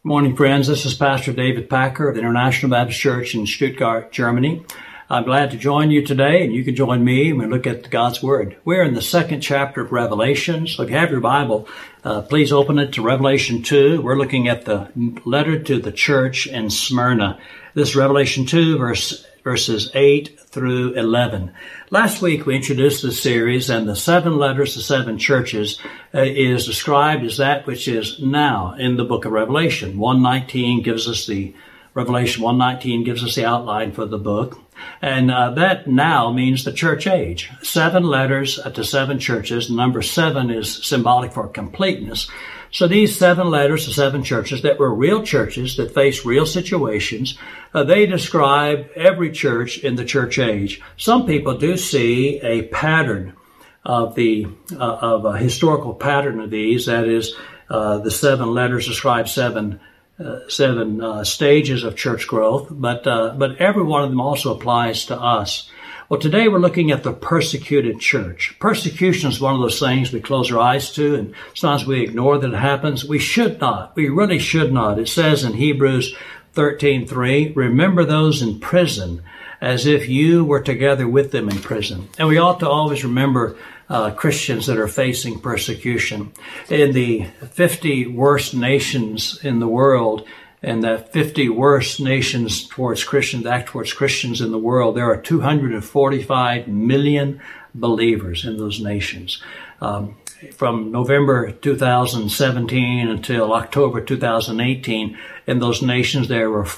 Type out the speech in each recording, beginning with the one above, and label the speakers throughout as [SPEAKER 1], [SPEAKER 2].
[SPEAKER 1] Morning, friends. This is Pastor David Packer of the International Baptist Church in Stuttgart, Germany. I'm glad to join you today, and you can join me when we look at God's Word. We're in the second chapter of Revelation, so if you have your Bible, please open it to Revelation 2. We're looking at the letter to the church in Smyrna. This is Revelation 2, verses 8 through 11. Last week we introduced this series, and the 7 letters to 7 churches is described as that which is now in the book of Revelation. Revelation 1:19 gives us the outline for the book. And that now means the church age. 7 letters to 7 churches. Number 7 is symbolic for completeness. So these 7 letters to 7 churches that were real churches that faced real situations, they describe every church in the church age. Some people do see a pattern of a historical pattern of these. That is, the 7 letters describe seven stages of church growth, but every one of them also applies to us. Well, today we're looking at the persecuted church. Persecution is one of those things we close our eyes to, and sometimes we ignore that it happens. We should not. We really should not. It says in Hebrews 13:3, remember those in prison as if you were together with them in prison. And we ought to always remember Christians that are facing persecution. In the 50 worst nations in the world, and the 50 worst nations towards Christians in the world, there are 245 million believers in those nations. From November 2017 until October 2018, in those nations there were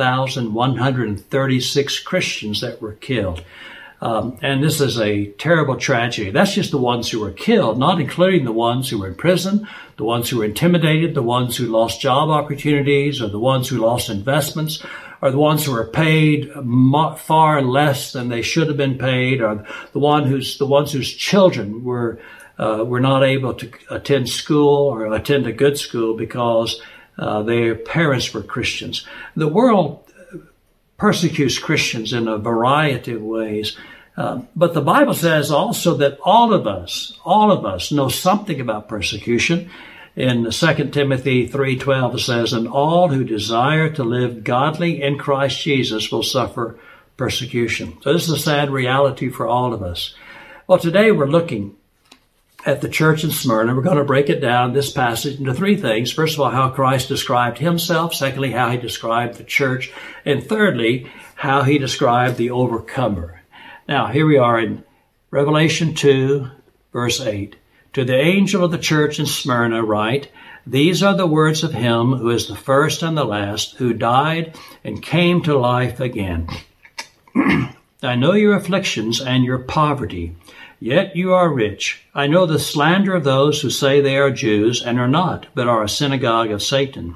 [SPEAKER 1] 4,136 Christians that were killed. And this is a terrible tragedy. That's just the ones who were killed, not including the ones who were in prison, the ones who were intimidated, the ones who lost job opportunities, or the ones who lost investments, or the ones who were paid far less than they should have been paid, or the ones whose children were not able to attend school or attend a good school because their parents were Christians. The world persecutes Christians in a variety of ways. But the Bible says also that all of us know something about persecution. In 2 Timothy 3:12 it says, and all who desire to live godly in Christ Jesus will suffer persecution. So this is a sad reality for all of us. Well, today we're looking at the church in Smyrna. We're going to break it down, this passage, into 3 things. First of all, how Christ described himself. Secondly, how he described the church. And thirdly, how he described the overcomer. Now, here we are in Revelation 2, verse 8. To the angel of the church in Smyrna write, these are the words of him who is the first and the last, who died and came to life again. I know your afflictions and your poverty, yet you are rich. I know the slander of those who say they are Jews and are not, but are a synagogue of Satan.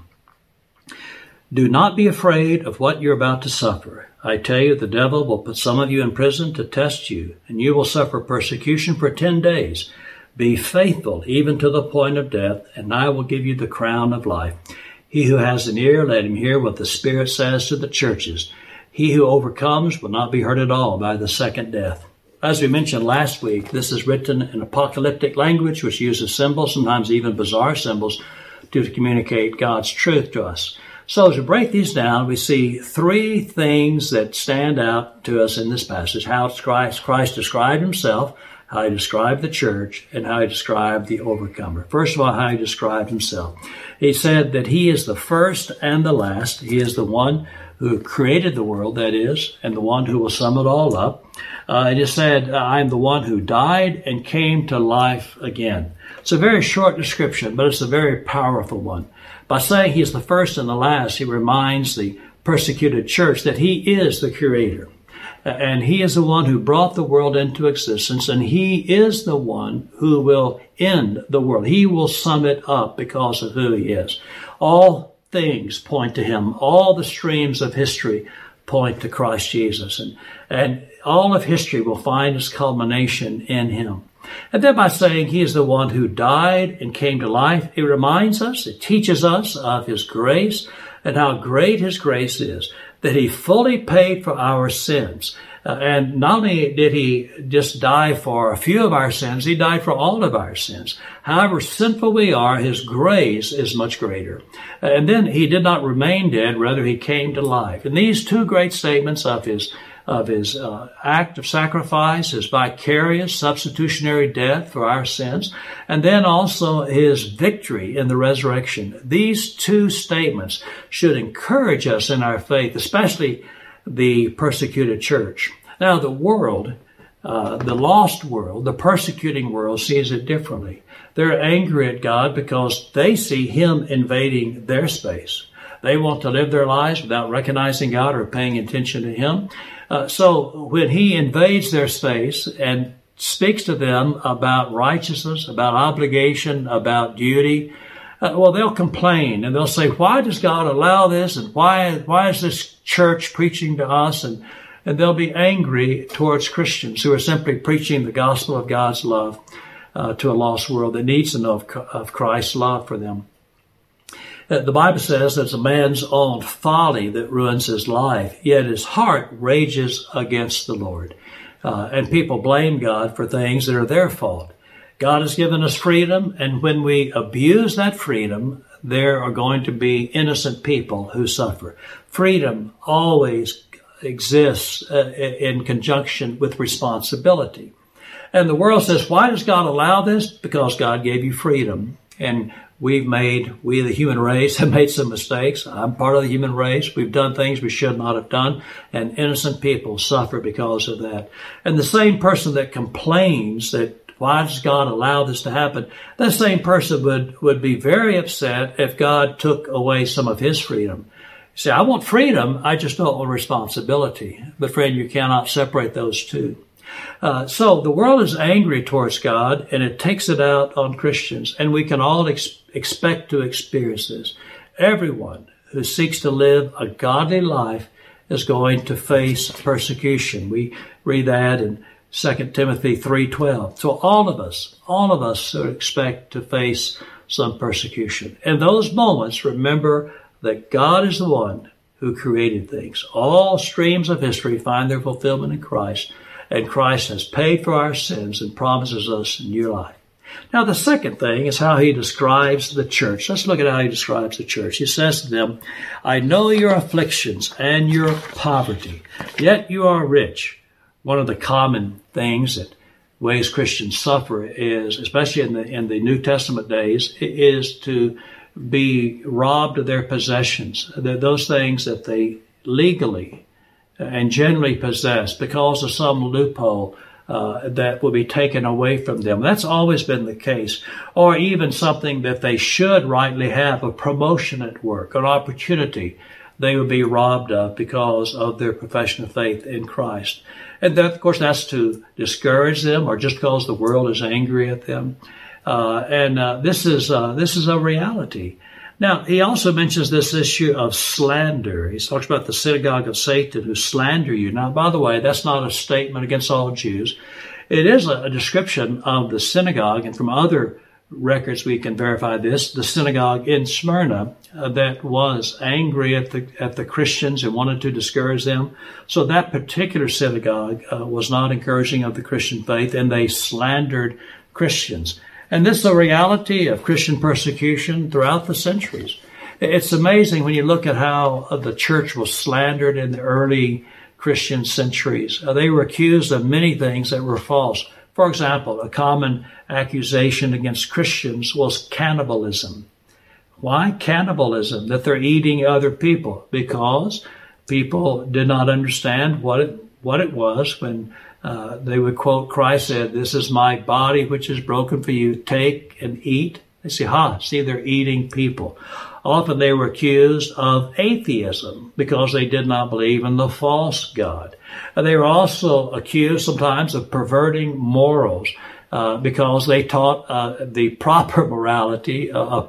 [SPEAKER 1] Do not be afraid of what you're about to suffer. I tell you, the devil will put some of you in prison to test you, and you will suffer persecution for 10 days. Be faithful even to the point of death, and I will give you the crown of life. He who has an ear, let him hear what the Spirit says to the churches. He who overcomes will not be hurt at all by the second death. As we mentioned last week, this is written in apocalyptic language, which uses symbols, sometimes even bizarre symbols, to communicate God's truth to us. So as we break these down, we see 3 things that stand out to us in this passage. How Christ described himself, how he described the church, and how he described the overcomer. First of all, how he described himself. He said that he is the first and the last. He is the one who created the world, that is, and the one who will sum it all up. And he said, I am the one who died and came to life again. It's a very short description, but it's a very powerful one. By saying he is the first and the last, he reminds the persecuted church that he is the creator. And he is the one who brought the world into existence, and he is the one who will end the world. He will sum it up because of who he is. All things point to him. All the streams of history point to Christ Jesus. And all of history will find its culmination in him. And then by saying he is the one who died and came to life, it reminds us, it teaches us of his grace and how great his grace is, that he fully paid for our sins, And not only did he just die for a few of our sins, he died for all of our sins. However sinful we are, his grace is much greater. And then he did not remain dead, rather he came to life. And these two great statements of his act of sacrifice, his vicarious substitutionary death for our sins, and then also his victory in the resurrection. These two statements should encourage us in our faith, especially the persecuted church. Now, the world, the lost world, the persecuting world sees it differently. They're angry at God because they see him invading their space. They want to live their lives without recognizing God or paying attention to him. So when he invades their space and speaks to them about righteousness, about obligation, about duty, well, they'll complain and they'll say, why does God allow this? And why is this church preaching to us? And they'll be angry towards Christians who are simply preaching the gospel of God's love to a lost world that needs to know of Christ's love for them. The Bible says it's a man's own folly that ruins his life, yet his heart rages against the Lord. And people blame God for things that are their fault. God has given us freedom, and when we abuse that freedom, there are going to be innocent people who suffer. Freedom always exists in conjunction with responsibility. And the world says, why does God allow this? Because God gave you freedom. And we, the human race, have made some mistakes. I'm part of the human race. We've done things we should not have done, and innocent people suffer because of that. And the same person that complains that why does God allow this to happen, that same person would be very upset if God took away some of his freedom. You say, I want freedom, I just don't want responsibility. But friend, you cannot separate those two. So the world is angry towards God, and it takes it out on Christians, and we can all expect to experience this. Everyone who seeks to live a godly life is going to face persecution. We read that in 2 Timothy 3:12. So all of us expect to face some persecution. In those moments, remember that God is the one who created things. All streams of history find their fulfillment in Christ, and Christ has paid for our sins and promises us a new life. Now, the second thing is how he describes the church. Let's look at how he describes the church. He says to them, I know your afflictions and your poverty, yet you are rich. One of the common things that ways Christians suffer is, especially in the New Testament days, is to be robbed of their possessions, those things that they legally and generally possess because of some loophole that will be taken away from them. That's always been the case. Or even something that they should rightly have, a promotion at work, an opportunity, they would be robbed of because of their profession of faith in Christ. And that, of course, that's to discourage them or just because the world is angry at them. This is a reality. Now, he also mentions this issue of slander. He talks about the synagogue of Satan who slander you. Now, by the way, that's not a statement against all Jews. It is a description of the synagogue, and from other records we can verify this, the synagogue in Smyrna that was angry at the Christians and wanted to discourage them. So that particular synagogue was not encouraging of the Christian faith, and they slandered Christians. And this is a reality of Christian persecution throughout the centuries. It's amazing when you look at how the church was slandered in the early Christian centuries. They were accused of many things that were false. For example, a common accusation against Christians was cannibalism. Why cannibalism? That they're eating other people. Because people did not understand what it was when they would quote Christ said, this is my body which is broken for you, take and eat. They say, they're eating people. Often they were accused of atheism because they did not believe in the false God. They were also accused sometimes of perverting morals because they taught the proper morality,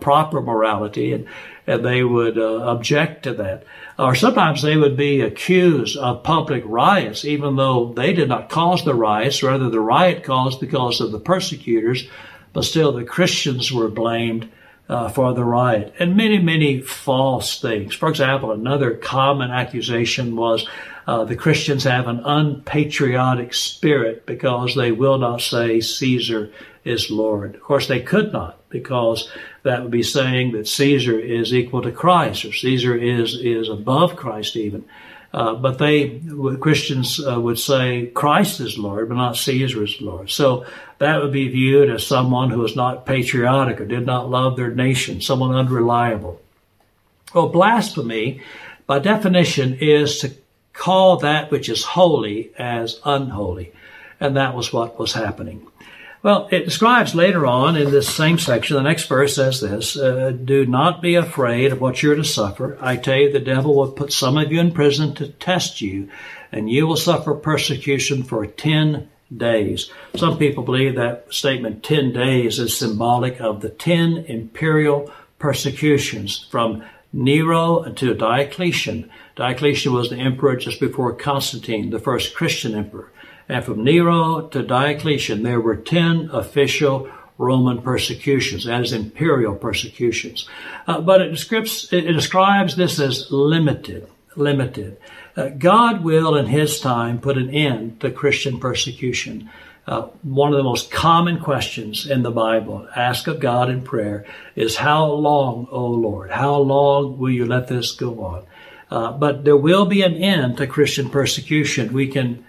[SPEAKER 1] and they would object to that. Or sometimes they would be accused of public riots, even though they did not cause the riots. Rather, the riot caused because of the persecutors, but still the Christians were blamed for the riot, and many, many false things. For example, another common accusation was the Christians have an unpatriotic spirit because they will not say Caesar is Lord. Of course, they could not, because that would be saying that Caesar is equal to Christ, or Caesar is above Christ even. But Christians would say Christ is Lord, but not Caesar is Lord. So that would be viewed as someone who was not patriotic or did not love their nation, someone unreliable. Well, blasphemy, by definition, is to call that which is holy as unholy. And that was what was happening. Well, it describes later on in this same section, the next verse says this, do not be afraid of what you're to suffer. I tell you, the devil will put some of you in prison to test you, and you will suffer persecution for 10 days. Some people believe that statement 10 days is symbolic of the 10 imperial persecutions from Nero to Diocletian. Diocletian was the emperor just before Constantine, the first Christian emperor. And from Nero to Diocletian, there were 10 official Roman persecutions, that is, imperial persecutions. But it describes this as limited. God will, in His time, put an end to Christian persecution. One of the most common questions in the Bible, asked of God in prayer, is, how long, O Lord? How long will you let this go on? But there will be an end to Christian persecution. We can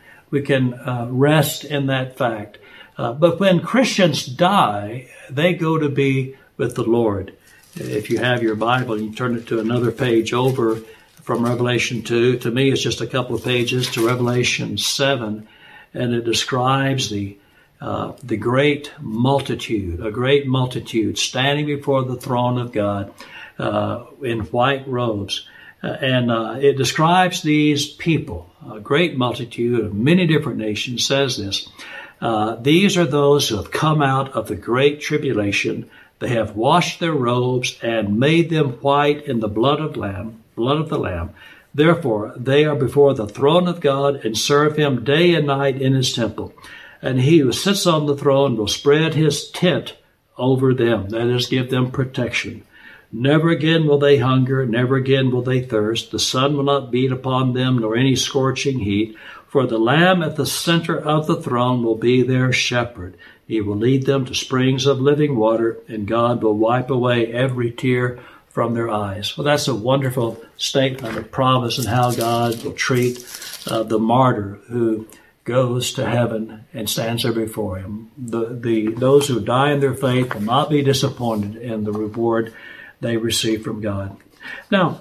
[SPEAKER 1] rest in that fact. But when Christians die, they go to be with the Lord. If you have your Bible, you turn it to another page over from Revelation 2. To me, it's just a couple of pages to Revelation 7, and it describes the great multitude, a great multitude standing before the throne of God in white robes. And it describes these people, a great multitude of many different nations, says this. These are those who have come out of the great tribulation. They have washed their robes and made them white in the blood of the Lamb. Therefore, they are before the throne of God and serve Him day and night in His temple. And He who sits on the throne will spread His tent over them, that is, give them protection. Never again will they hunger, never again will they thirst. The sun will not beat upon them, nor any scorching heat. For the Lamb at the center of the throne will be their shepherd. He will lead them to springs of living water, and God will wipe away every tear from their eyes. Well, that's a wonderful statement of promise and how God will treat the martyr who goes to heaven and stands there before Him. Those who die in their faith will not be disappointed in the reward they receive from God. Now,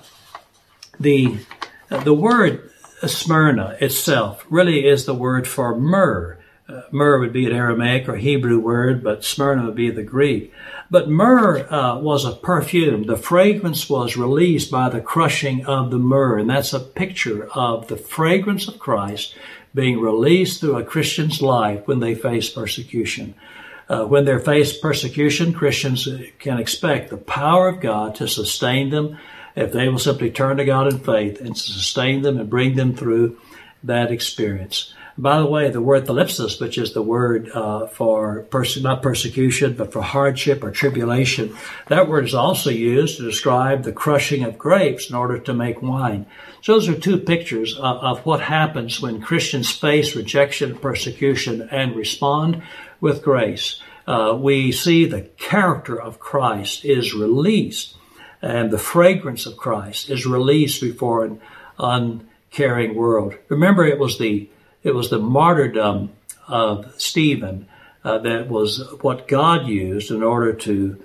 [SPEAKER 1] the word Smyrna itself really is the word for myrrh. Myrrh would be an Aramaic or Hebrew word, but Smyrna would be the Greek. But myrrh was a perfume. The fragrance was released by the crushing of the myrrh, and that's a picture of the fragrance of Christ being released through a Christian's life when they face persecution. When they face persecution, Christians can expect the power of God to sustain them if they will simply turn to God in faith and sustain them and bring them through that experience. By the way, the word thlipsis, which is the word for not persecution, but for hardship or tribulation, that word is also used to describe the crushing of grapes in order to make wine. So those are two pictures of what happens when Christians face rejection, persecution, and respond with grace. We see the character of Christ is released, and the fragrance of Christ is released before an uncaring world. Remember, it was the martyrdom of Stephen that was what God used in order to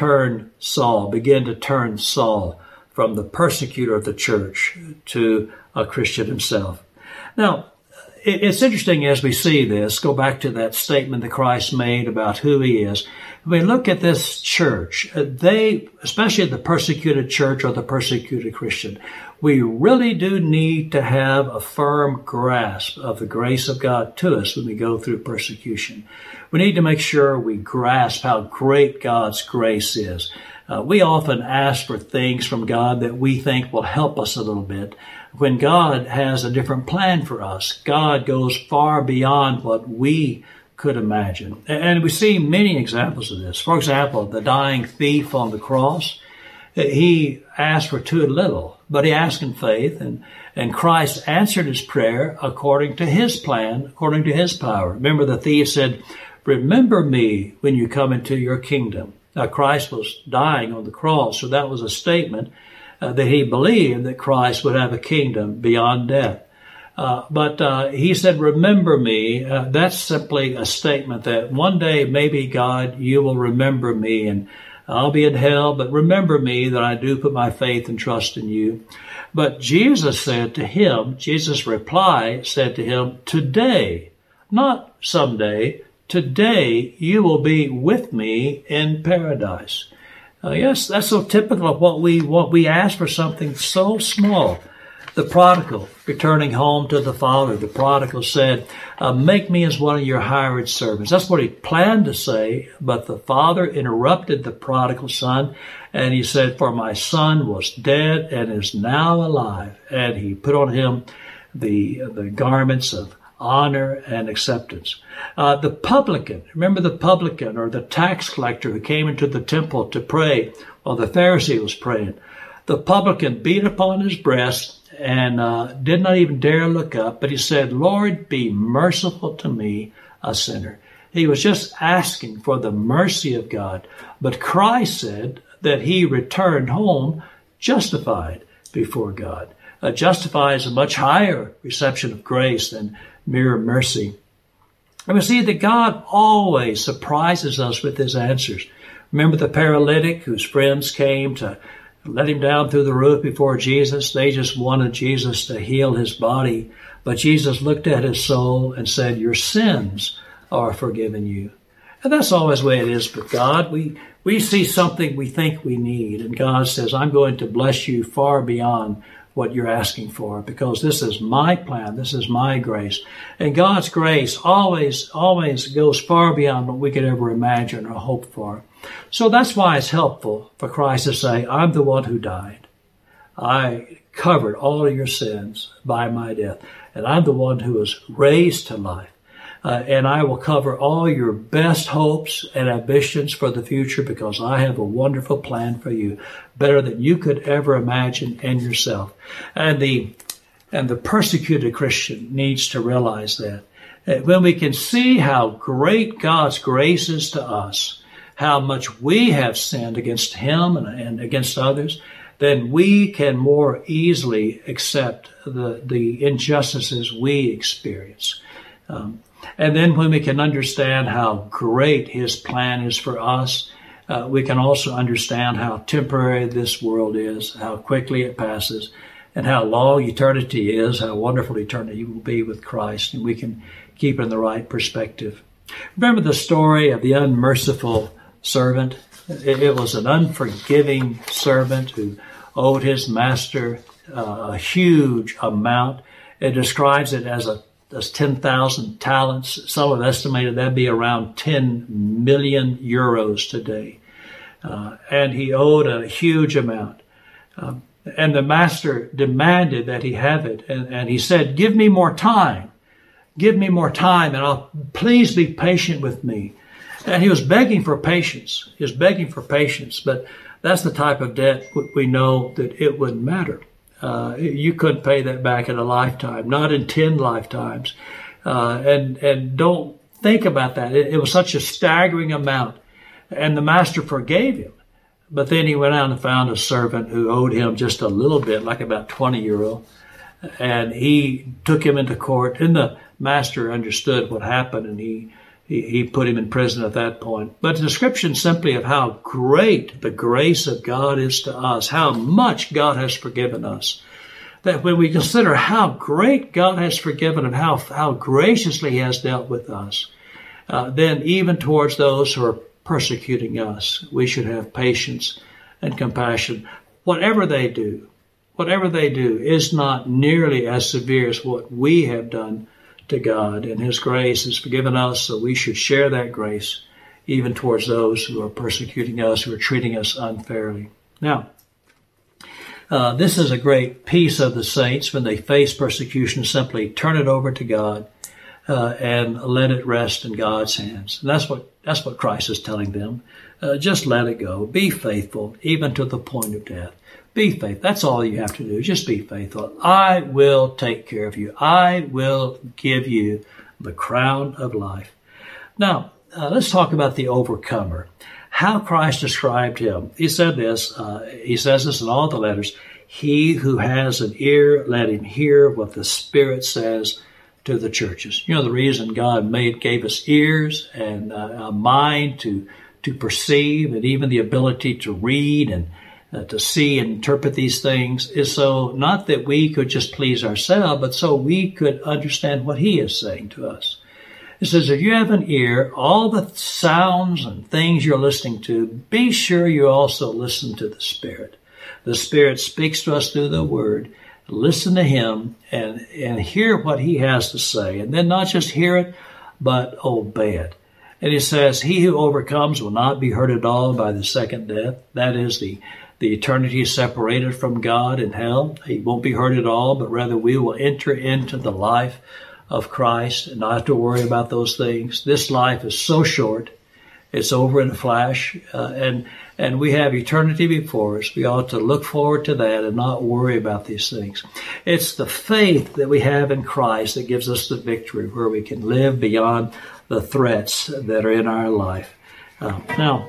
[SPEAKER 1] begin to turn Saul from the persecutor of the church to a Christian himself. Now, it's interesting as we see this, go back to that statement that Christ made about who He is. When we look at this church, especially the persecuted church or the persecuted Christian, we really do need to have a firm grasp of the grace of God to us when we go through persecution. We need to make sure we grasp how great God's grace is. We often ask for things from God that we think will help us a little bit. When God has a different plan for us, God goes far beyond what we could imagine. And we see many examples of this. For example, the dying thief on the cross, he asked for too little, but he asked in faith, and Christ answered his prayer according to his plan, according to his power. Remember, the thief said, "Remember me when you come into your kingdom." Now, Christ was dying on the cross, so that was a statement that he believed that Christ would have a kingdom beyond death. But he said, "Remember me." That's simply a statement that one day, maybe, God, you will remember me, and I'll be in hell, but remember me that I do put my faith and trust in you. But Jesus said to him, Jesus' reply said to him, "Today, not someday, today you will be with me in paradise." Yes, that's so typical of what we ask for, something so small. The prodigal returning home to the father, the prodigal said, "Make me as one of your hired servants." That's what he planned to say, but the father interrupted the prodigal son, and he said, "For my son was dead and is now alive." And he put on him the garments of honor and acceptance. The publican, remember the publican, or the tax collector who came into the temple to pray while the Pharisee was praying. The publican beat upon his breast and did not even dare look up, but he said, "Lord, be merciful to me, a sinner." He was just asking for the mercy of God. But Christ said that he returned home justified before God. Justified is a much higher reception of grace than mere mercy. And we see that God always surprises us with his answers. Remember the paralytic whose friends came to let him down through the roof before Jesus? They just wanted Jesus to heal his body. But Jesus looked at his soul and said, "Your sins are forgiven you." And that's always the way it is with God. We see something we think we need, and God says, "I'm going to bless you far beyond what you're asking for, because this is my plan, this is my grace." And God's grace always goes far beyond what we could ever imagine or hope for. So that's why it's helpful for Christ to say, "I'm the one who died. I covered all of your sins by my death, and I'm the one who was raised to life. And I will cover all your best hopes and ambitions for the future, because I have a wonderful plan for you, better than you could ever imagine in yourself." And the persecuted Christian needs to realize that. When we can see how great God's grace is to us, how much we have sinned against him and against others, then we can more easily accept the injustices we experience. And then when we can understand how great his plan is for us, we can also understand how temporary this world is, how quickly it passes, and how long eternity is, how wonderful eternity will be with Christ, and we can keep it in the right perspective. Remember the story of the unmerciful servant? It was an unforgiving servant who owed his master a huge amount. It describes it as 10,000 talents. Some have estimated that'd be around 10 million euros today. And he owed a huge amount. And the master demanded that he have it. And he said, "Give me more time. Give me more time, and please be patient with me." And he was begging for patience. He was begging for patience. But that's the type of debt we know that it wouldn't matter. You couldn't pay that back in a lifetime, not in 10 lifetimes. And don't think about that. It was such a staggering amount. And the master forgave him. But then he went out and found a servant who owed him just a little bit, like about 20 euro. And he took him into court. And the master understood what happened, and he put him in prison at that point. But the description simply of how great the grace of God is to us, how much God has forgiven us, that when we consider how great God has forgiven and how graciously he has dealt with us, then even towards those who are persecuting us, we should have patience and compassion. Whatever they do is not nearly as severe as what we have done to God, and his grace has forgiven us, so we should share that grace even towards those who are persecuting us, who are treating us unfairly. Now, this is a great piece of the saints when they face persecution. Simply turn it over to God and let it rest in God's hands. And that's what Christ is telling them. Just let it go. Be faithful, even to the point of death. Be faithful. That's all you have to do. Just be faithful. I will take care of you. I will give you the crown of life. Now, let's talk about the overcomer. How Christ described him. He said this. He says this in all the letters. He who has an ear, let him hear what the Spirit says to the churches. You know, the reason God gave us ears and a mind to perceive, and even the ability to read and to see and interpret these things, is so not that we could just please ourselves, but so we could understand what He is saying to us. It says, if you have an ear, all the sounds and things you're listening to, be sure you also listen to the Spirit. The Spirit speaks to us through the Word. Listen to Him and hear what He has to say. And then not just hear it, but obey it. And He says, he who overcomes will not be hurt at all by the second death. That is the eternity separated from God in hell. He won't be hurt at all, but rather we will enter into the life of Christ and not have to worry about those things. This life is so short. It's over in a flash, and we have eternity before us. We ought to look forward to that and not worry about these things. It's the faith that we have in Christ that gives us the victory, where we can live beyond the threats that are in our life. Now,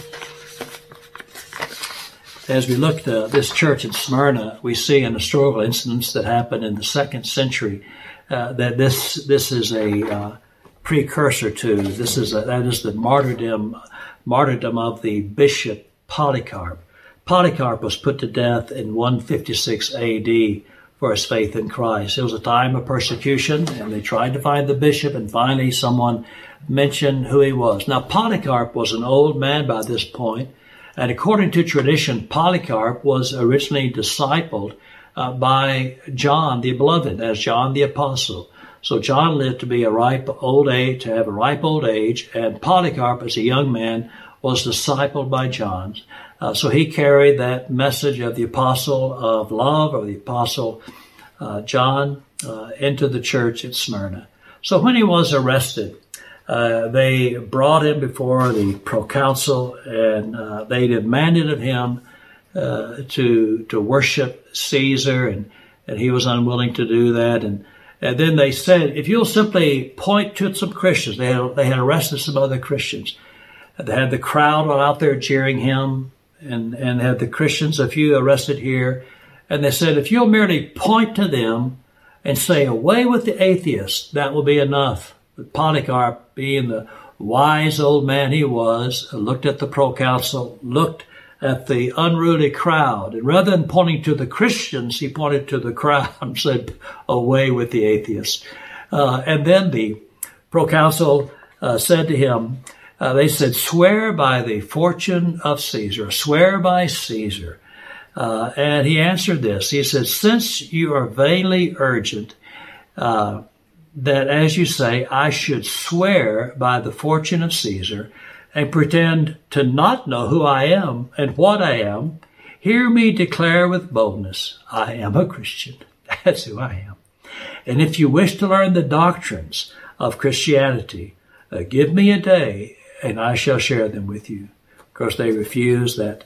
[SPEAKER 1] as we look at this church in Smyrna, we see an historical incidents that happened in the 2nd century that this is a precursor to. That is the martyrdom of the bishop Polycarp. Polycarp was put to death in 156 A.D. for his faith in Christ. It was a time of persecution, and they tried to find the bishop, and finally someone mentioned who he was. Now, Polycarp was an old man by this point, and according to tradition, Polycarp was originally discipled by John the Beloved, as John the Apostle. So John lived to be a ripe old age, and Polycarp, as a young man, was discipled by John. So he carried that message of the apostle of love, or the apostle John, into the church at Smyrna. So when he was arrested, they brought him before the proconsul, and they demanded of him to worship Caesar, and he was unwilling to do that. And then they said, if you'll simply point to some Christians, they had arrested some other Christians. They had the crowd out there jeering him, and had the Christians, a few arrested here. And they said, if you'll merely point to them and say, away with the atheists, that will be enough. But Polycarp, being the wise old man he was, looked at the proconsul, looked at the unruly crowd, and rather than pointing to the Christians, he pointed to the crowd and said, away with the atheists. And then the proconsul said to him, they said, swear by the fortune of Caesar, swear by Caesar. And he answered this. He said, since you are vainly urgent, that, as you say, I should swear by the fortune of Caesar and pretend to not know who I am and what I am, hear me declare with boldness, I am a Christian. That's who I am. And if you wish to learn the doctrines of Christianity, give me a day and I shall share them with you. Of course, they refused that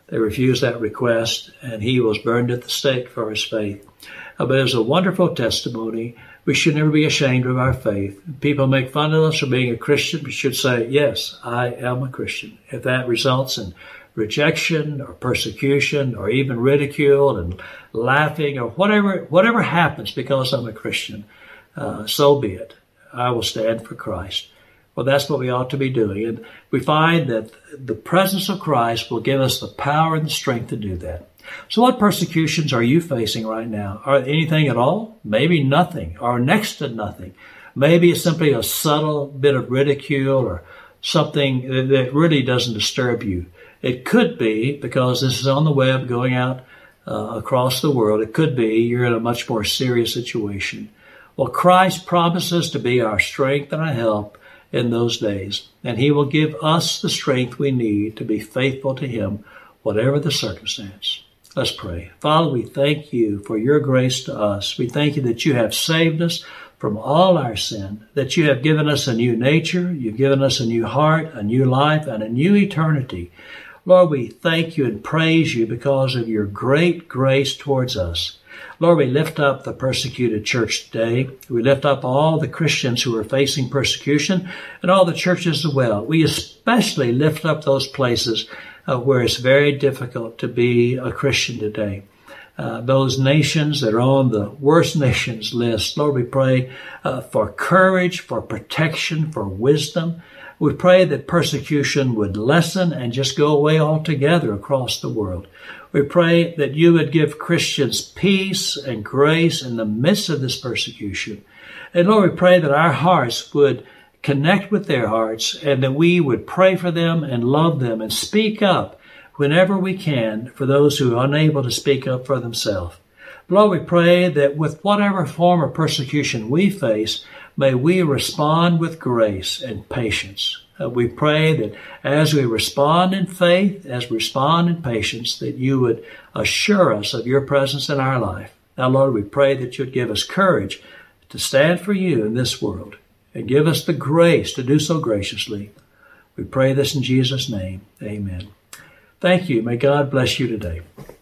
[SPEAKER 1] request, and he was burned at the stake for his faith. But it was a wonderful testimony. We should never be ashamed of our faith. People make fun of us for being a Christian. We should say, yes, I am a Christian. If that results in rejection or persecution or even ridicule and laughing or whatever happens because I'm a Christian, so be it. I will stand for Christ. Well, that's what we ought to be doing. And we find that the presence of Christ will give us the power and the strength to do that. So what persecutions are you facing right now? Are anything at all? Maybe nothing, or next to nothing. Maybe it's simply a subtle bit of ridicule or something that really doesn't disturb you. It could be, because this is on the web going out across the world, it could be you're in a much more serious situation. Well, Christ promises to be our strength and our help in those days, and he will give us the strength we need to be faithful to him, whatever the circumstance. Let's pray. Father, we thank you for your grace to us. We thank you that you have saved us from all our sin, that you have given us a new nature, you've given us a new heart, a new life, and a new eternity. Lord, we thank you and praise you because of your great grace towards us. Lord, we lift up the persecuted church today. We lift up all the Christians who are facing persecution and all the churches as well. We especially lift up those places where it's very difficult to be a Christian today. Those nations that are on the worst nations list. Lord, we pray for courage, for protection, for wisdom. We pray that persecution would lessen and just go away altogether across the world. We pray that you would give Christians peace and grace in the midst of this persecution. And Lord, we pray that our hearts would connect with their hearts and that we would pray for them and love them and speak up whenever we can for those who are unable to speak up for themselves. Lord, we pray that with whatever form of persecution we face, may we respond with grace and patience. We pray that as we respond in faith, as we respond in patience, that you would assure us of your presence in our life. Now, Lord, we pray that you'd give us courage to stand for you in this world and give us the grace to do so graciously. We pray this in Jesus' name. Amen. Thank you. May God bless you today.